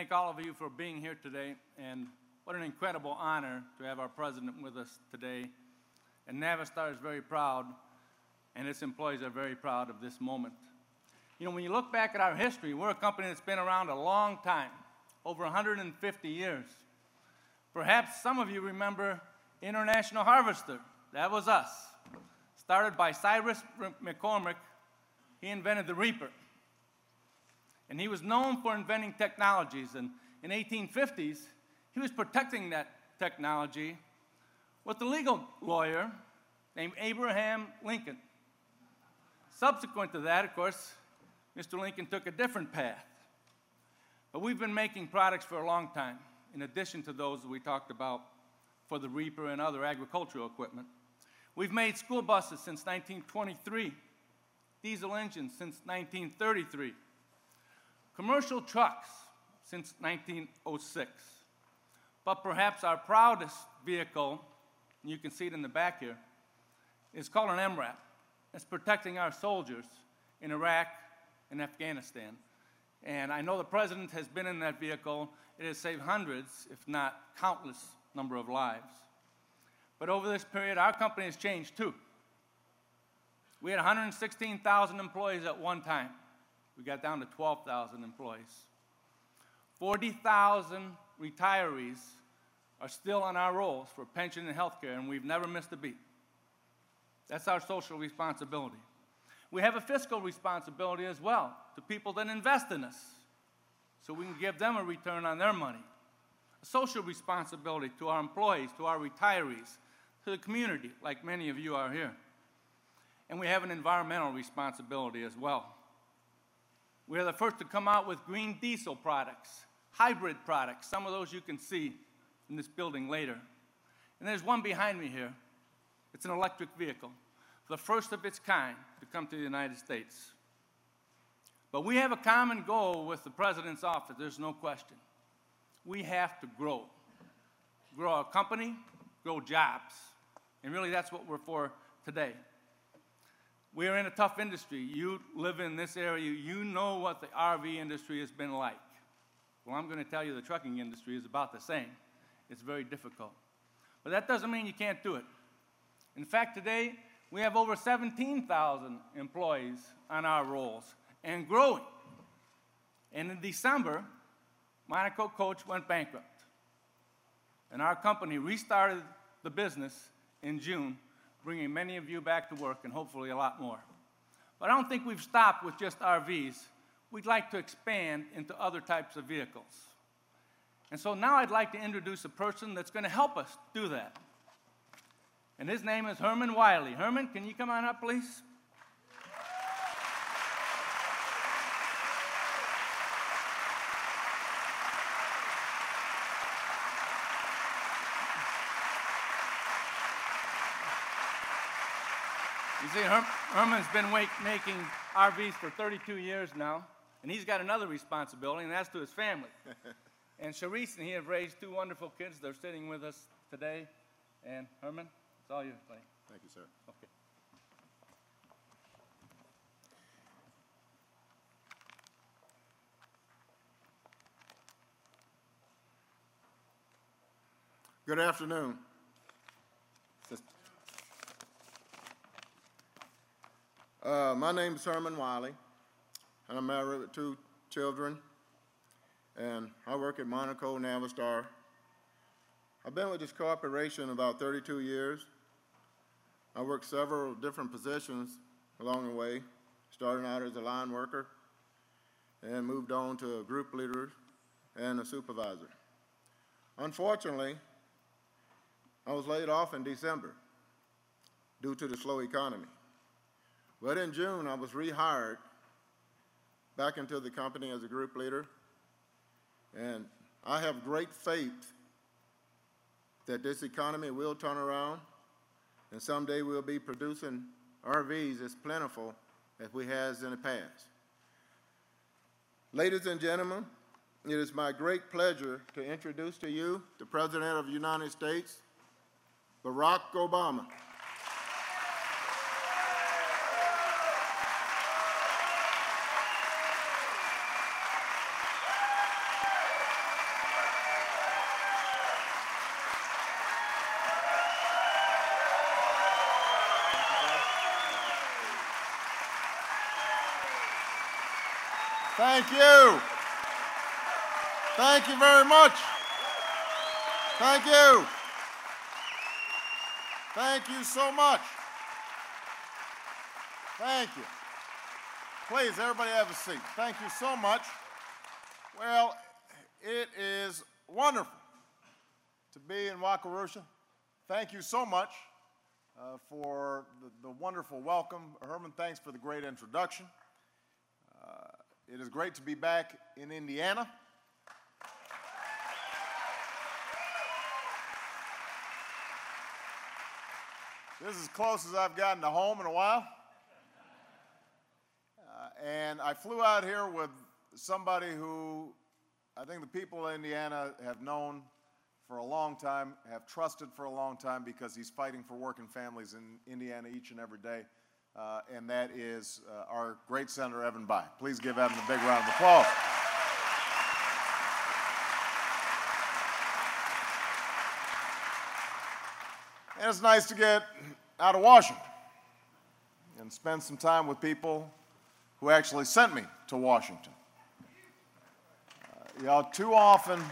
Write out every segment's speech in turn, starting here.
thank all of you for being here today, and what an incredible honor to have our president with us today. And Navistar is very proud, and its employees are very proud of this moment. You know, when you look back at our history, we're a company that's been around a long time, over 150 years. Perhaps some of you remember International Harvester. That was us. Started by Cyrus McCormick. He invented the reaper. And he was known for inventing technologies. And in the 1850s, he was protecting that technology with a legal lawyer named Abraham Lincoln. Subsequent to that, of course, Mr. Lincoln took a different path. But we've been making products for a long time, in addition to those that we talked about for the reaper and other agricultural equipment. We've made school buses since 1923, diesel engines since 1933, commercial trucks since 1906. But perhaps our proudest vehicle, and you can see it in the back here, is called an MRAP. It's protecting our soldiers in Iraq and Afghanistan. And I know the president has been in that vehicle. It has saved hundreds, if not countless, number of lives. But over this period, our company has changed too. We had 116,000 employees at one time. We got down to 12,000 employees. 40,000 retirees are still on our rolls for pension and health care, and we've never missed a beat. That's our social responsibility. We have a fiscal responsibility as well to people that invest in us, so we can give them a return on their money. A social responsibility to our employees, to our retirees, to the community, like many of you are here. And we have an environmental responsibility as well. We are the first to come out with green diesel products, hybrid products. Some of those you can see in this building later. And there's one behind me here. It's an electric vehicle, the first of its kind to come to the United States. But we have a common goal with the President's office, there's no question. We have to grow. Grow our company, grow jobs. And really that's what we're for today. We are in a tough industry. You live in this area, you know what the RV industry has been like. Well, I'm going to tell you the trucking industry is about the same. It's very difficult. But that doesn't mean you can't do it. In fact, today, we have over 17,000 employees on our rolls and growing. And in December, Monaco Coach went bankrupt. And our company restarted the business in June, bringing many of you back to work and hopefully a lot more. But I don't think we've stopped with just RVs. We'd like to expand into other types of vehicles. And so now I'd like to introduce a person that's going to help us do that. And his name is Herman Wiley. Herman, can you come on up, please? You see, Herman's been making RVs for 32 years now, and he's got another responsibility, and that's to his family. And Sharice and he have raised two wonderful kids. They're sitting with us today. And Herman, it's all yours, buddy. Thank you, sir. Okay. Good afternoon. My name is Herman Wiley, and I'm married with two children, and I work at Monaco Navistar. I've been with this corporation about 32 years. I worked several different positions along the way, starting out as a line worker and moved on to a group leader and a supervisor. Unfortunately, I was laid off in December due to the slow economy. But in June, I was rehired back into the company as a group leader, and I have great faith that this economy will turn around, and someday we'll be producing RVs as plentiful as we have in the past. Ladies and gentlemen, it is my great pleasure to introduce to you the President of the United States, Barack Obama. Thank you. Thank you very much. Thank you. Thank you so much. Thank you. Please, everybody have a seat. Thank you so much. Well, it is wonderful to be in Wakarusa. Thank you so much for the wonderful welcome. Herman, thanks for the great introduction. It is great to be back in Indiana. This is as close as I've gotten to home in a while. And I flew out here with somebody who I think the people of Indiana have known for a long time, have trusted for a long time, because he's fighting for working families in Indiana each and every day, and that is our great Senator Evan Bayh. Please give Evan a big round of applause. And it's nice to get out of Washington and spend some time with people who actually sent me to Washington. Too often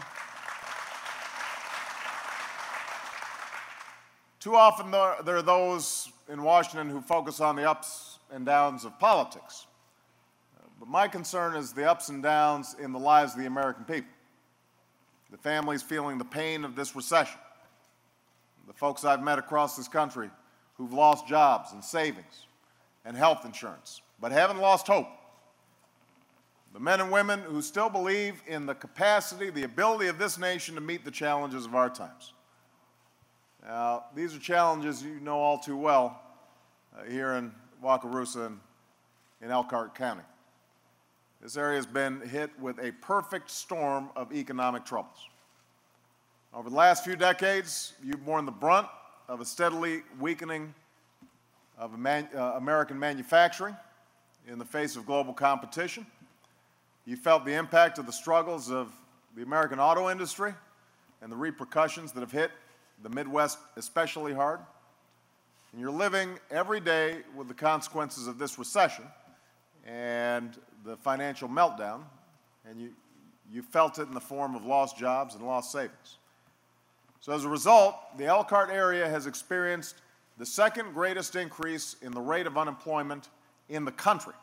there are those in Washington who focus on the ups and downs of politics. But my concern is the ups and downs in the lives of the American people. The families feeling the pain of this recession. The folks I've met across this country who've lost jobs and savings and health insurance, but haven't lost hope. The men and women who still believe in the capacity, the ability of this nation to meet the challenges of our times. Now, these are challenges you know all too well here in Wakarusa and in Elkhart County. This area has been hit with a perfect storm of economic troubles. Over the last few decades, you've borne the brunt of a steadily weakening of American manufacturing in the face of global competition. You felt the impact of the struggles of the American auto industry and the repercussions that have hit the Midwest especially hard. And you're living every day with the consequences of this recession and the financial meltdown, and you felt it in the form of lost jobs and lost savings. So as a result, the Elkhart area has experienced the second greatest increase in the rate of unemployment in the country,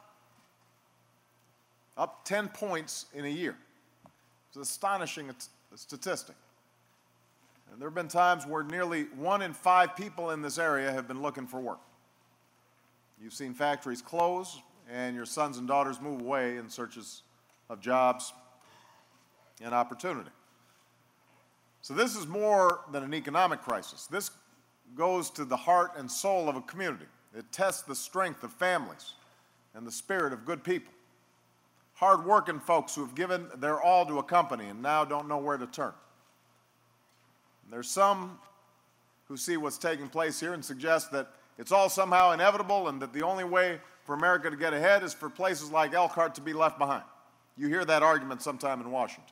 up 10 points in a year. It's an astonishing statistic. And there have been times where nearly 1 in 5 people in this area have been looking for work. You've seen factories close and your sons and daughters move away in searches of jobs and opportunity. So this is more than an economic crisis. This goes to the heart and soul of a community. It tests the strength of families and the spirit of good people. Hard-working folks who have given their all to a company and now don't know where to turn. There's some who see what's taking place here and suggest that it's all somehow inevitable and that the only way for America to get ahead is for places like Elkhart to be left behind. You hear that argument sometime in Washington.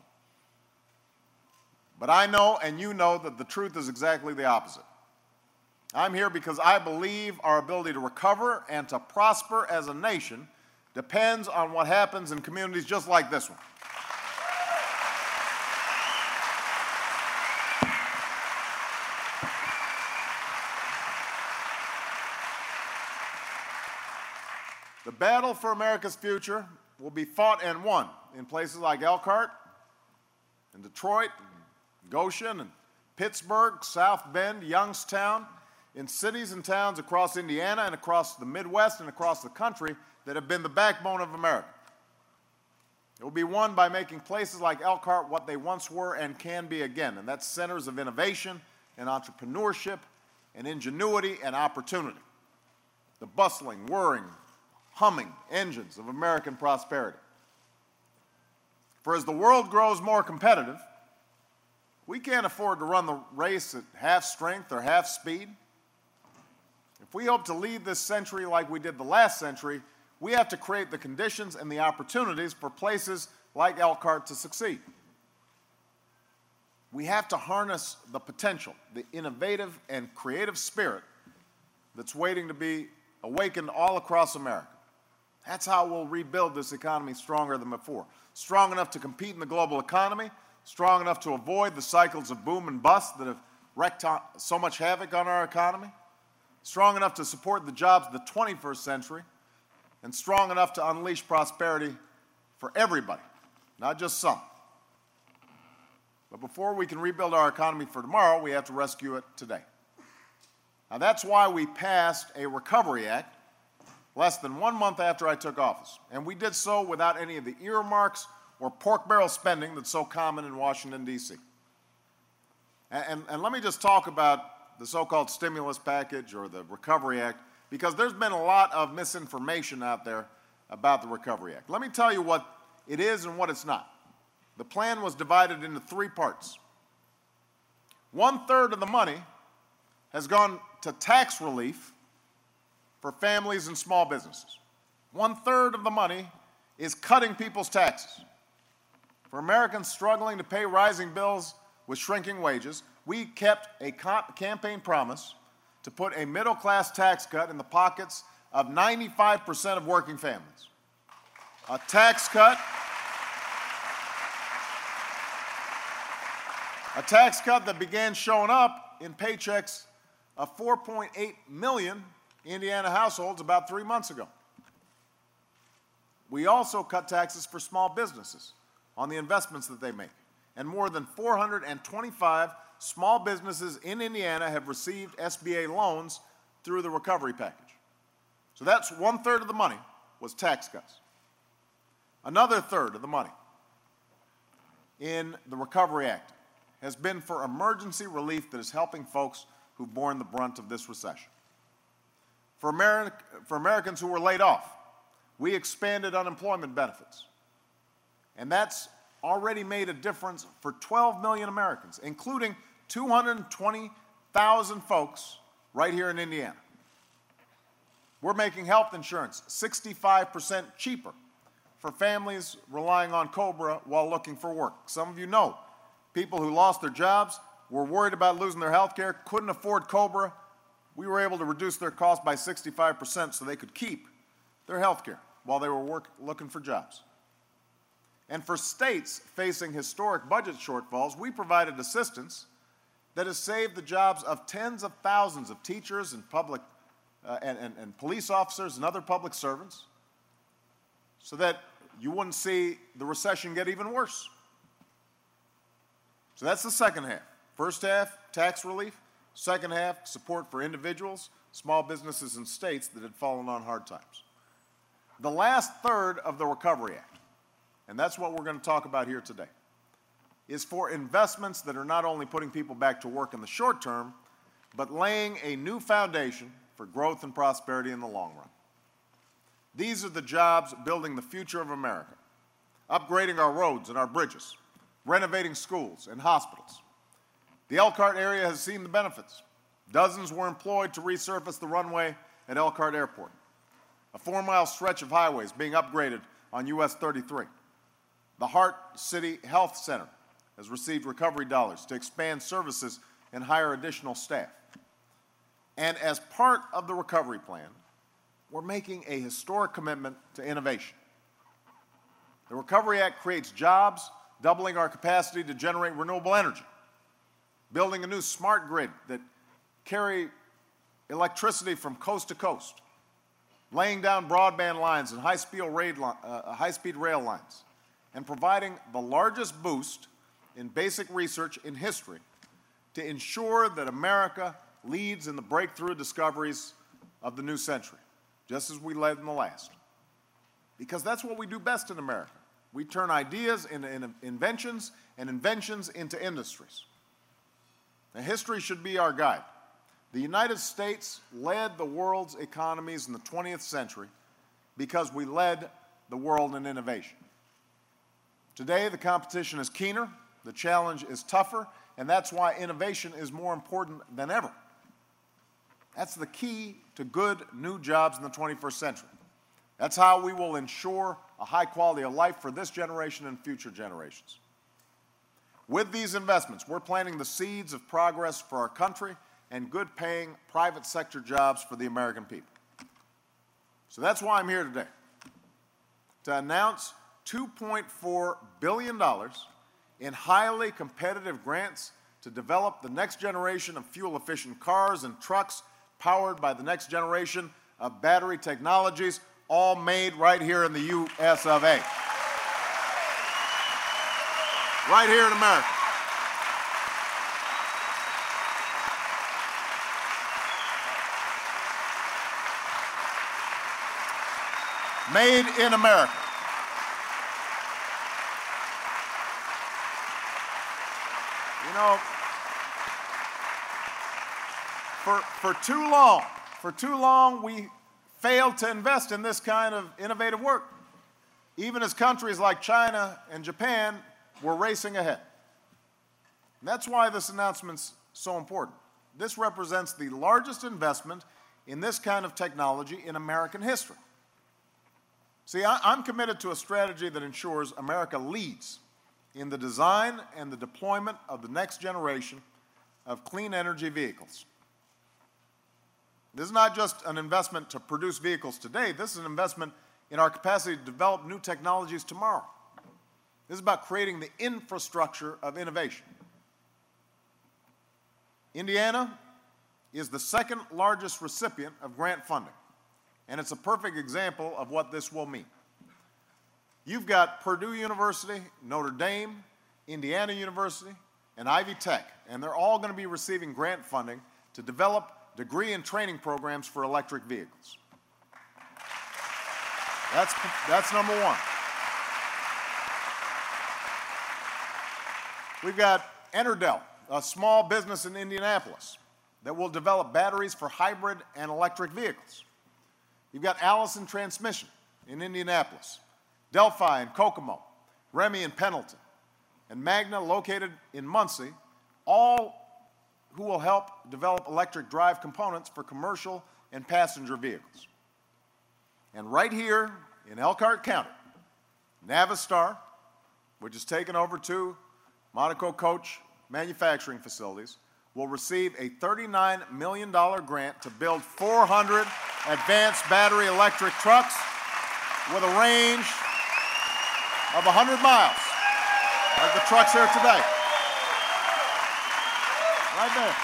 But I know and you know that the truth is exactly the opposite. I'm here because I believe our ability to recover and to prosper as a nation depends on what happens in communities just like this one. The battle for America's future will be fought and won in places like Elkhart, and Detroit, and Goshen, and Pittsburgh, South Bend, Youngstown, in cities and towns across Indiana and across the Midwest and across the country that have been the backbone of America. It will be won by making places like Elkhart what they once were and can be again, and that's centers of innovation and entrepreneurship and ingenuity and opportunity. The bustling, whirring, humming engines of American prosperity. For as the world grows more competitive, we can't afford to run the race at half strength or half speed. If we hope to lead this century like we did the last century, we have to create the conditions and the opportunities for places like Elkhart to succeed. We have to harness the potential, the innovative and creative spirit that's waiting to be awakened all across America. That's how we'll rebuild this economy stronger than before. Strong enough to compete in the global economy, strong enough to avoid the cycles of boom and bust that have wreaked so much havoc on our economy, strong enough to support the jobs of the 21st century, and strong enough to unleash prosperity for everybody, not just some. But before we can rebuild our economy for tomorrow, we have to rescue it today. Now, that's why we passed a Recovery Act less than 1 month after I took office. And we did so without any of the earmarks or pork barrel spending that's so common in Washington, D.C. And let me just talk about the so-called stimulus package or the Recovery Act, because there's been a lot of misinformation out there about the Recovery Act. Let me tell you what it is and what it's not. The plan was divided into 3 parts. 1/3 of the money has gone to tax relief for families and small businesses. 1/3 of the money is cutting people's taxes. For Americans struggling to pay rising bills with shrinking wages, we kept a campaign promise to put a middle-class tax cut in the pockets of 95% of working families. A tax cut that began showing up in paychecks of 4.8 million Indiana households about 3 months ago. We also cut taxes for small businesses on the investments that they make. And more than 425 small businesses in Indiana have received SBA loans through the recovery package. So that's 1/3 of the money was tax cuts. Another 1/3 of the money in the Recovery Act has been for emergency relief that is helping folks who've borne the brunt of this recession. For Americans who were laid off, we expanded unemployment benefits. And that's already made a difference for 12 million Americans, including 220,000 folks right here in Indiana. We're making health insurance 65% cheaper for families relying on COBRA while looking for work. Some of you know people who lost their jobs, were worried about losing their health care, couldn't afford COBRA. We were able to reduce their cost by 65% so they could keep their health care while they were looking for jobs. And for states facing historic budget shortfalls, we provided assistance that has saved the jobs of tens of thousands of teachers and and police officers and other public servants so that you wouldn't see the recession get even worse. So that's the second half. First half, tax relief. Second half, support for individuals, small businesses, and states that had fallen on hard times. The last 1/3 of the Recovery Act, and that's what we're going to talk about here today, is for investments that are not only putting people back to work in the short term, but laying a new foundation for growth and prosperity in the long run. These are the jobs building the future of America, upgrading our roads and our bridges, renovating schools and hospitals. The Elkhart area has seen the benefits. Dozens were employed to resurface the runway at Elkhart Airport. A 4-mile stretch of highways being upgraded on US 33. The Hart City Health Center has received recovery dollars to expand services and hire additional staff. And as part of the recovery plan, we're making a historic commitment to innovation. The Recovery Act creates jobs, doubling our capacity to generate renewable energy, building a new smart grid that carry electricity from coast to coast, laying down broadband lines and high-speed rail lines, and providing the largest boost in basic research in history to ensure that America leads in the breakthrough discoveries of the new century, just as we led in the last. Because that's what we do best in America. We turn ideas into inventions and inventions into industries. Now, history should be our guide. The United States led the world's economies in the 20th century because we led the world in innovation. Today, the competition is keener, the challenge is tougher, and that's why innovation is more important than ever. That's the key to good new jobs in the 21st century. That's how we will ensure a high quality of life for this generation and future generations. With these investments, we're planting the seeds of progress for our country and good-paying private sector jobs for the American people. So that's why I'm here today. to announce $2.4 billion in highly competitive grants to develop the next generation of fuel-efficient cars and trucks powered by the next generation of battery technologies, all made right here in the U.S. of A. Right here in America. Made in America. You know, for too long, we failed to invest in this kind of innovative work, even as countries like China and Japan were racing ahead. And that's why this announcement's so important. This represents the largest investment in this kind of technology in American history. See, I'm committed to a strategy that ensures America leads in the design and the deployment of the next generation of clean energy vehicles. This is not just an investment to produce vehicles today. This is an investment in our capacity to develop new technologies tomorrow. This is about creating the infrastructure of innovation. Indiana is the second largest recipient of grant funding, and it's a perfect example of what this will mean. You've got Purdue University, Notre Dame, Indiana University, and Ivy Tech, and they're all going to be receiving grant funding to develop degree and training programs for electric vehicles. That's number one. We've got Enerdell, a small business in Indianapolis that will develop batteries for hybrid and electric vehicles. You've got Allison Transmission in Indianapolis, Delphi in Kokomo, Remy in Pendleton, and Magna located in Muncie, all who will help develop electric drive components for commercial and passenger vehicles. And right here in Elkhart County, Navistar, which has taken over two Monaco Coach manufacturing facilities, will receive a $39 million grant to build 400 advanced battery electric trucks with a range of 100 miles, like the trucks here today. Right there.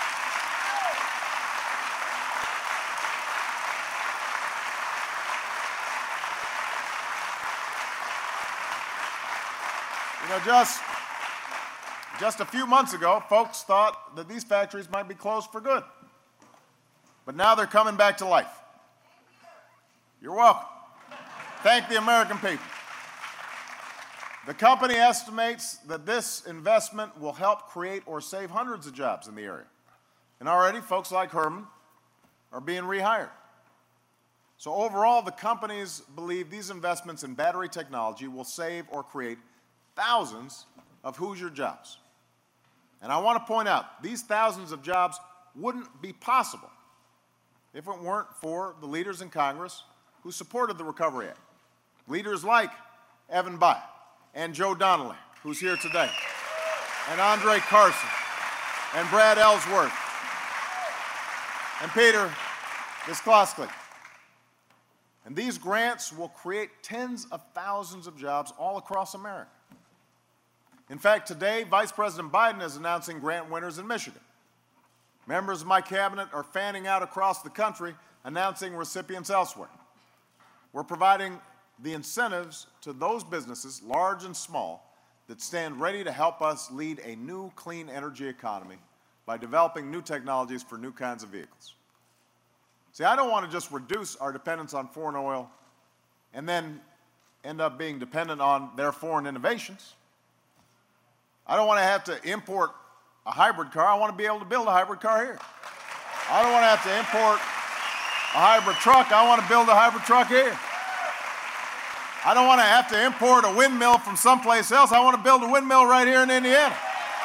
You know, just a few months ago, folks thought that these factories might be closed for good. But now they're coming back to life. You're welcome. Thank the American people. The company estimates that this investment will help create or save hundreds of jobs in the area. And already, folks like Herman are being rehired. So overall, the companies believe these investments in battery technology will save or create thousands of Hoosier jobs. And I want to point out, these thousands of jobs wouldn't be possible if it weren't for the leaders in Congress who supported the Recovery Act. Leaders like Evan Bayh and Joe Donnelly, who's here today, and Andre Carson, and Brad Ellsworth, and Peter Visclosky. And these grants will create tens of thousands of jobs all across America. In fact, today, Vice President Biden is announcing grant winners in Michigan. Members of my cabinet are fanning out across the country, announcing recipients elsewhere. We're providing the incentives to those businesses, large and small, that stand ready to help us lead a new clean energy economy by developing new technologies for new kinds of vehicles. See, I don't want to just reduce our dependence on foreign oil and then end up being dependent on their foreign innovations. I don't want to have to import a hybrid car. I want to be able to build a hybrid car here. I don't want to have to import a hybrid truck. I want to build a hybrid truck here. I don't want to have to import a windmill from someplace else. I want to build a windmill right here in Indiana.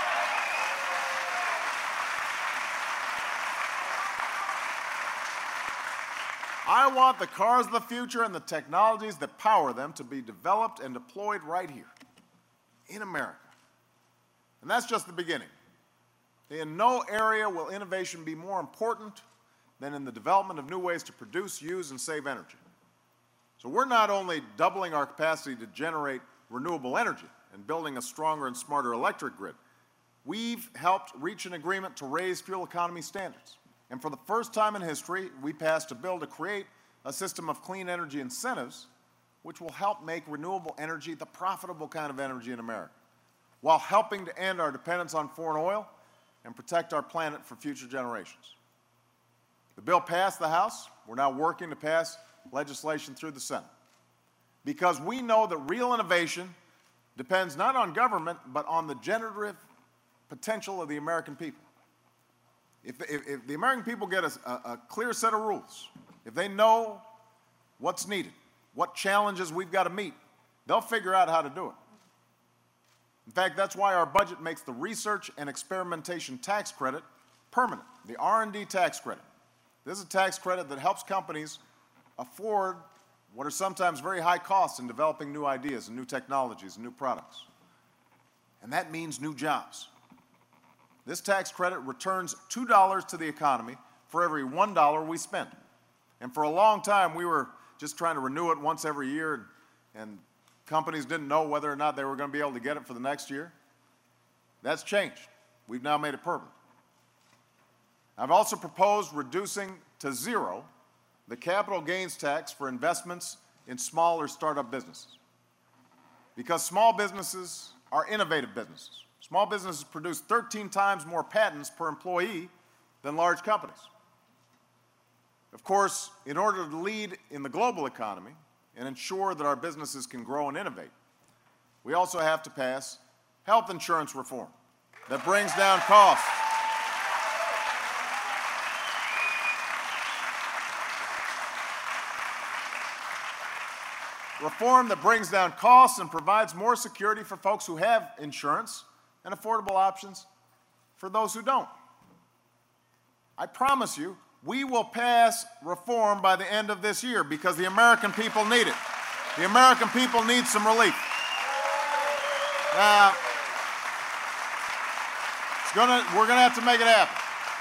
I want the cars of the future and the technologies that power them to be developed and deployed right here in America. And that's just the beginning. In no area will innovation be more important than in the development of new ways to produce, use, and save energy. So So we're not only doubling our capacity to generate renewable energy and building a stronger and smarter electric grid, we've helped reach an agreement to raise fuel economy standards. And for the first time in history, we passed a bill to create a system of clean energy incentives which will help make renewable energy the profitable kind of energy in America, while helping to end our dependence on foreign oil and protect our planet for future generations. The bill passed the House. We're now working to pass legislation through the Senate, because we know that real innovation depends not on government, but on the generative potential of the American people. If the American people get a clear set of rules, if they know what's needed, what challenges we've got to meet, they'll figure out how to do it. In fact, that's why our budget makes the research and experimentation tax credit permanent, the R&D tax credit. This is a tax credit that helps companies afford what are sometimes very high costs in developing new ideas and new technologies and new products. And that means new jobs. This tax credit returns $2 to the economy for every $1 we spend. And for a long time, we were just trying to renew it once every year, and companies didn't know whether or not they were going to be able to get it for the next year. That's changed. We've now made it permanent. I've also proposed reducing to zero the capital gains tax for investments in small or startup businesses, because small businesses are innovative businesses. Small businesses produce 13 times more patents per employee than large companies. Of course, in order to lead in the global economy and ensure that our businesses can grow and innovate, we also have to pass health insurance reform that brings down costs. Reform that brings down costs and provides more security for folks who have insurance and affordable options for those who don't. I promise you, we will pass reform by the end of this year, because the American people need it. The American people need some relief. Now, we're going to have to make it happen.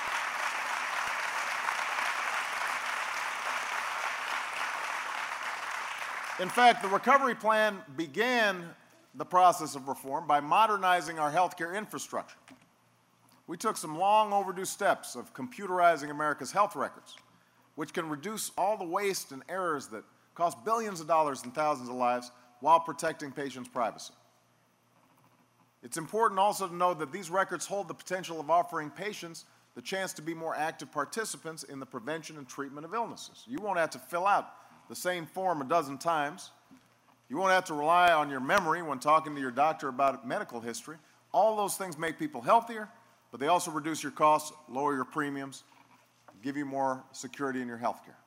In fact, the recovery plan began the process of reform by modernizing our healthcare infrastructure. We took some long overdue steps of computerizing America's health records, which can reduce all the waste and errors that cost billions of dollars and thousands of lives while protecting patients' privacy. It's important also to know that these records hold the potential of offering patients the chance to be more active participants in the prevention and treatment of illnesses. You won't have to fill out the same form a dozen times. You won't have to rely on your memory when talking to your doctor about medical history. All those things make people healthier, but they also reduce your costs, lower your premiums, give you more security in your health care.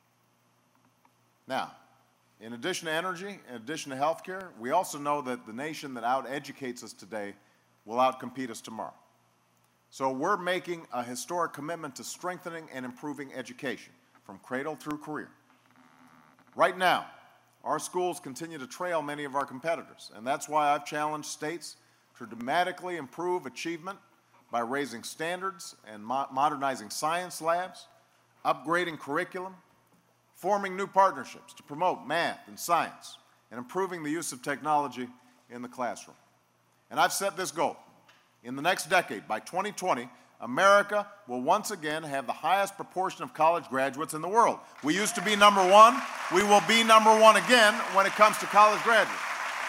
Now, in addition to energy, in addition to health care, we also know that the nation that out-educates us today will outcompete us tomorrow. So we're making a historic commitment to strengthening and improving education from cradle through career. Right now, our schools continue to trail many of our competitors, and that's why I've challenged states to dramatically improve achievement by raising standards and modernizing science labs, upgrading curriculum, forming new partnerships to promote math and science, and improving the use of technology in the classroom. And I've set this goal. In the next decade, by 2020, America will once again have the highest proportion of college graduates in the world. We used to be number one. We will be number one again when it comes to college graduates.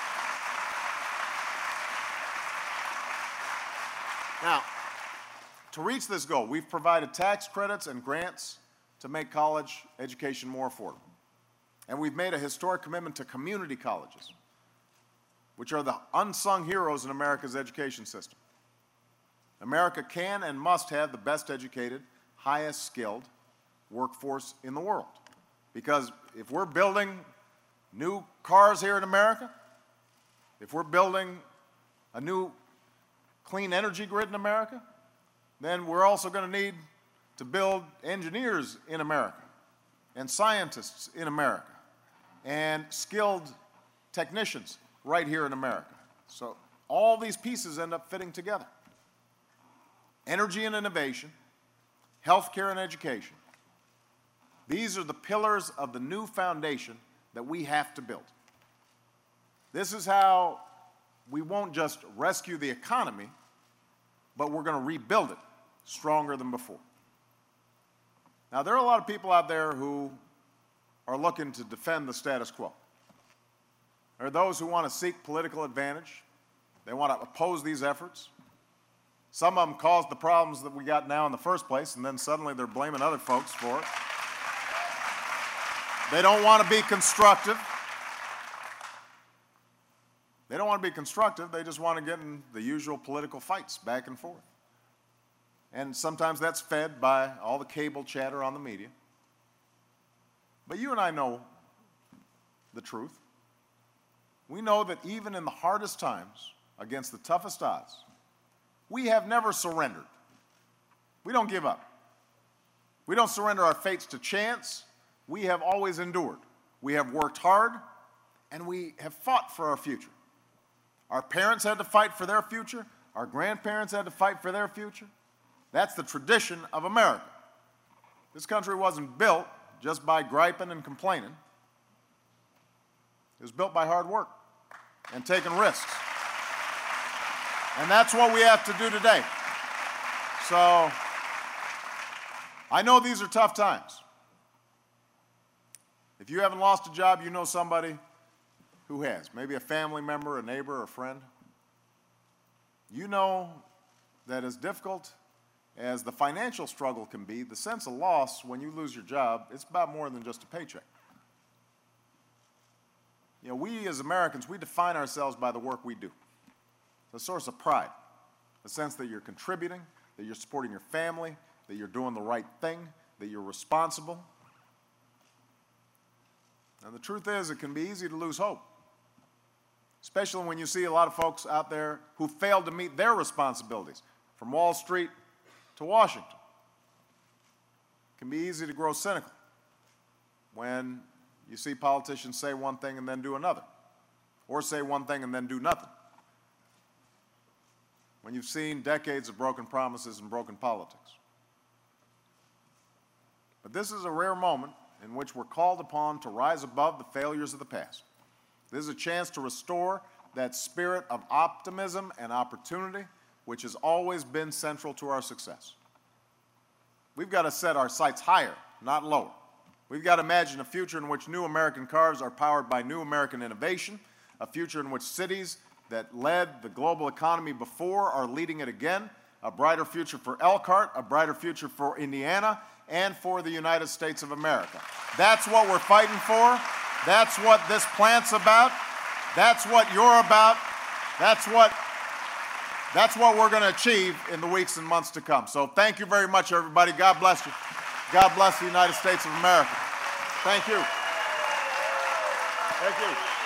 Now, to reach this goal, we've provided tax credits and grants to make college education more affordable. And we've made a historic commitment to community colleges, which are the unsung heroes in America's education system. America can and must have the best educated, highest skilled workforce in the world. Because if we're building new cars here in America, if we're building a new clean energy grid in America, then we're also going to need to build engineers in America and scientists in America and skilled technicians right here in America. So all these pieces end up fitting together. Energy and innovation, healthcare and education. These are the pillars of the new foundation that we have to build. This is how we won't just rescue the economy, but we're going to rebuild it stronger than before. Now, there are a lot of people out there who are looking to defend the status quo. There are those who want to seek political advantage. They want to oppose these efforts. Some of them caused the problems that we got now in the first place, and then suddenly they're blaming other folks for it. They don't want to be constructive. They don't want to be constructive. They just want to get in the usual political fights back and forth. And sometimes that's fed by all the cable chatter on the media. But you and I know the truth. We know that even in the hardest times, against the toughest odds, we have never surrendered. We don't give up. We don't surrender our fates to chance. We have always endured. We have worked hard, and we have fought for our future. Our parents had to fight for their future. Our grandparents had to fight for their future. That's the tradition of America. This country wasn't built just by griping and complaining. It was built by hard work and taking risks. And that's what we have to do today. So, I know these are tough times. If you haven't lost a job, you know somebody who has. Maybe a family member, a neighbor, a friend. You know that as difficult as the financial struggle can be, the sense of loss when you lose your job, it's about more than just a paycheck. You know, we as Americans, we define ourselves by the work we do. It's a source of pride, a sense that you're contributing, that you're supporting your family, that you're doing the right thing, that you're responsible. And the truth is, it can be easy to lose hope, especially when you see a lot of folks out there who failed to meet their responsibilities, from Wall Street to Washington. It can be easy to grow cynical when you see politicians say one thing and then do another, or say one thing and then do nothing. When you've seen decades of broken promises and broken politics. But this is a rare moment in which we're called upon to rise above the failures of the past. This is a chance to restore that spirit of optimism and opportunity which has always been central to our success. We've got to set our sights higher, not lower. We've got to imagine a future in which new American cars are powered by new American innovation, a future in which cities that led the global economy before are leading it again, a brighter future for Elkhart, a brighter future for Indiana, and for the United States of America. That's what we're fighting for. That's what this plant's about. That's what you're about. That's what we're going to achieve in the weeks and months to come. So thank you very much, everybody. God bless you. God bless the United States of America. Thank you. Thank you.